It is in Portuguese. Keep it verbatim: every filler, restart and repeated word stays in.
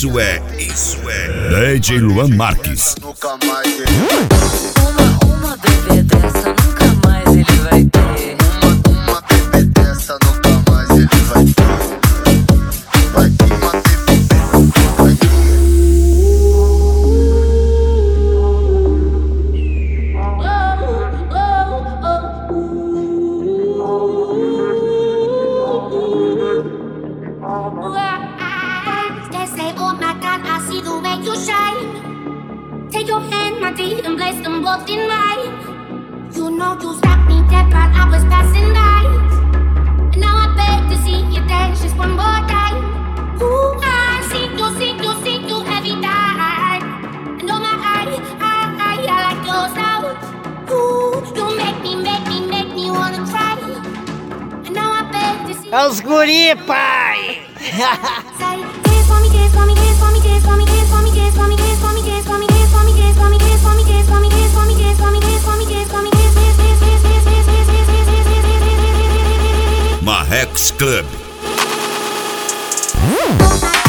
Isso é, isso é D J Luan Marques. Nunca mais ele Uma, uma bebê dessa nunca mais ele vai ter. Uma, uma bebê dessa nunca mais ele vai ter. Vai ter uma bebê, vai ter. They say, oh my God, I see the way you shine. Take your hand, my dear, and place them both in mine. You know you stopped me dead, but I was passing by. And now I beg to see you dance just one more time. Ooh, I see you, see you, see you every time. And oh my, I, I, I, I like your style. Ooh, you make me, make me, make me wanna try. And now I beg to see É os guri, pai! Say, dance for me, dance for me, dance for me, dance for me, dance for me, dance for me, dance for me, dance for me, dance for me, dance for me, dance for me, dance for me, dance for me, dance for me, dance for me, dance for me, dance, dance, dance, dance, dance, dance, dance, dance, dance, dance, dance, dance, Marrex Club. dance.